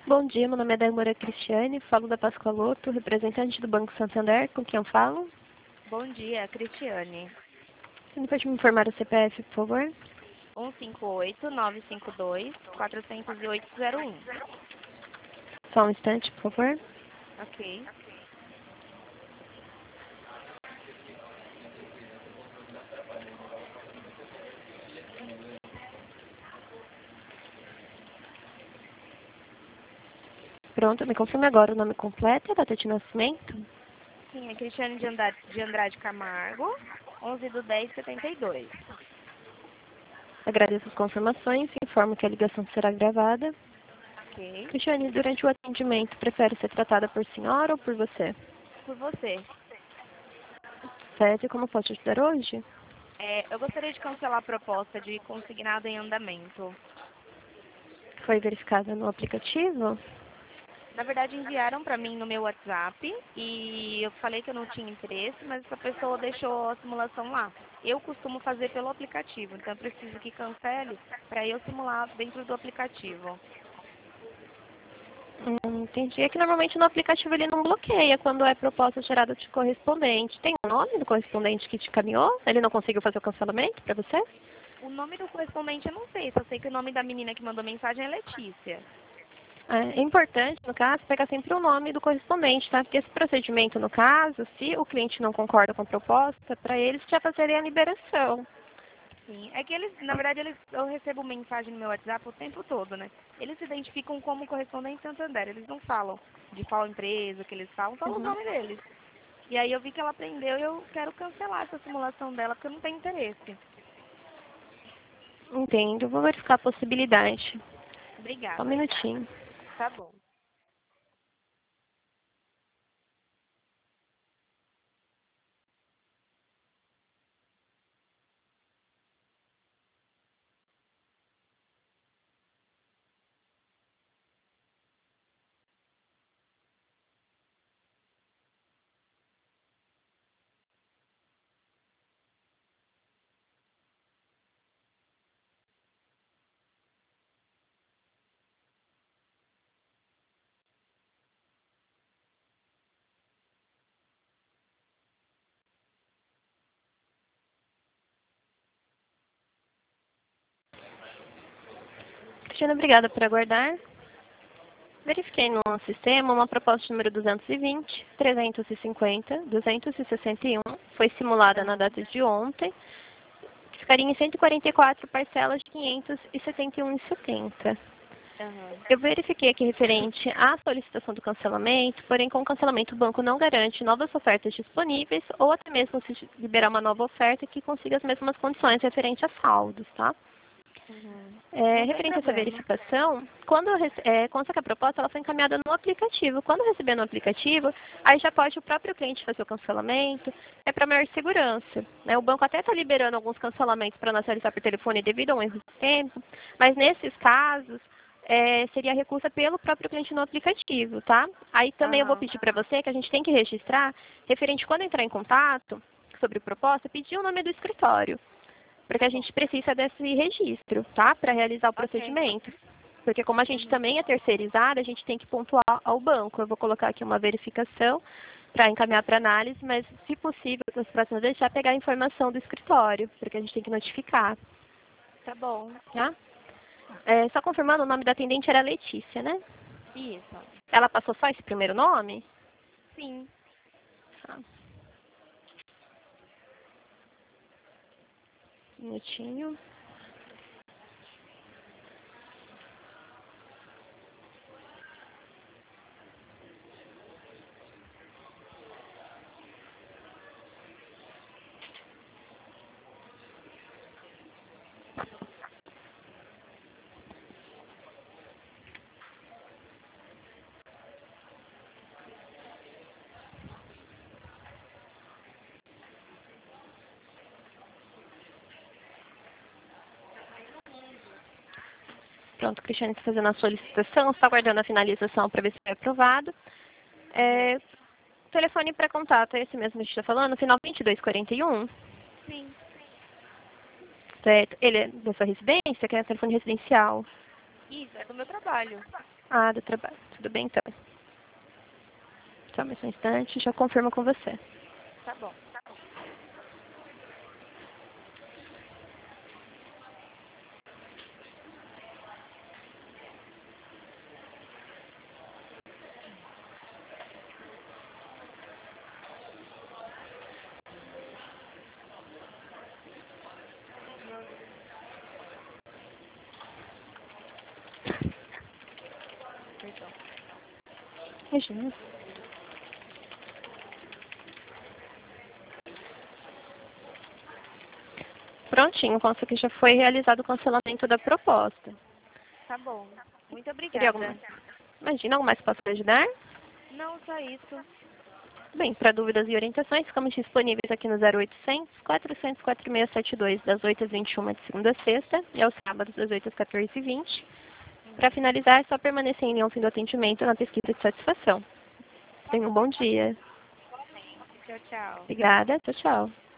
Bom dia, meu nome é Débora Cristiane, falo da Pascoaloto, representante do Banco Santander, com quem eu falo. Bom dia, Cristiane. Você pode me informar o CPF, por favor? 158-952-408-01. Só um instante, por favor. Ok. Pronto, me confirme agora o nome completo e a data de nascimento. Sim, é Cristiane de Andrade Camargo, 11/10/72. Agradeço as confirmações e informo que a ligação será gravada. Ok. Cristiane, durante o atendimento, prefere ser tratada por senhora ou por você? Por você. Certo, e como posso te ajudar hoje? Eu gostaria de cancelar a proposta de consignado em andamento. Foi verificada no aplicativo? Na verdade, enviaram para mim no meu WhatsApp e eu falei que eu não tinha interesse, mas essa pessoa deixou a simulação lá. Eu costumo fazer pelo aplicativo, então eu preciso que cancele para eu simular dentro do aplicativo. Entendi. É que normalmente no aplicativo ele não bloqueia quando é proposta gerada de correspondente. Tem o nome do correspondente que te caminhou? Ele não conseguiu fazer o cancelamento para você? O nome do correspondente eu não sei, só sei que o nome da menina que mandou mensagem é Letícia. É importante, no caso, pegar sempre o nome do correspondente, tá? Porque esse procedimento, no caso, se o cliente não concorda com a proposta, para eles já fazerem a liberação. Sim, é que eles, na verdade, eu recebo mensagem no meu WhatsApp o tempo todo, né? Eles se identificam como correspondente Santander, eles não falam de qual empresa que eles falam o Uhum. nome deles. E aí eu vi que ela prendeu e eu quero cancelar essa simulação dela porque eu não tenho interesse. Entendo. Vou verificar a possibilidade. Só um Obrigada. minutinho. Tá bom. Cristina, obrigada por aguardar. Verifiquei no sistema uma proposta número 220, 350, 261. Foi simulada na data de ontem. Ficaria em 144 parcelas de 571,70. Aham. Eu verifiquei aqui referente à solicitação do cancelamento, porém com o cancelamento o banco não garante novas ofertas disponíveis ou até mesmo se liberar uma nova oferta que consiga as mesmas condições referente a saldos, tá? Uhum. Não tem Referente a essa problema. verificação, consta que a proposta ela foi encaminhada no aplicativo. Quando receber no aplicativo, aí já pode o próprio cliente fazer o cancelamento, é para maior segurança. Né? O banco até está liberando alguns cancelamentos para nós realizar por telefone devido a um erro de tempo, mas nesses casos, seria recusa pelo próprio cliente no aplicativo, tá? Aí também eu vou Aham. pedir para você que a gente tem que registrar, referente quando entrar em contato sobre proposta, pedir o nome do escritório porque Tá a bom. gente precisa desse registro, tá? Para realizar o Ok. procedimento. Porque como a gente Uhum. também é terceirizada, a gente tem que pontuar ao banco. Eu vou colocar aqui uma verificação para encaminhar para análise, mas se possível, nas próximas vezes, já pegar a informação do escritório, porque a gente tem que notificar, Tá bom. tá? Só confirmando, o nome da atendente era Letícia, né? Isso. Ela passou só esse primeiro nome? Sim. Tá. Um minutinho. Pronto, Cristiane está fazendo a solicitação, está aguardando a finalização para ver se foi aprovado. O telefone para contato é esse mesmo que a gente está falando, final 2241. Sim. Certo. Ele é da sua residência, que é telefone residencial. Isso, é do meu trabalho. Ah, do trabalho. Tudo bem, então. Só mais um instante, já confirmo com você. Tá bom. Perdão. Imagina. Prontinho, consta que já foi realizado o cancelamento da proposta. Tá bom. Muito Teria obrigada. Imagina, algo mais que posso ajudar? Não, só isso. Bem, para dúvidas e orientações, ficamos disponíveis aqui no 0800 400 4672, das 8 às 21 de segunda a sexta, e aos sábados, das 8 às 14h20. Para finalizar, é só permanecer em linha ao fim do atendimento na pesquisa de satisfação. Tenha um bom dia. Tchau, tchau. Obrigada. Tchau, tchau.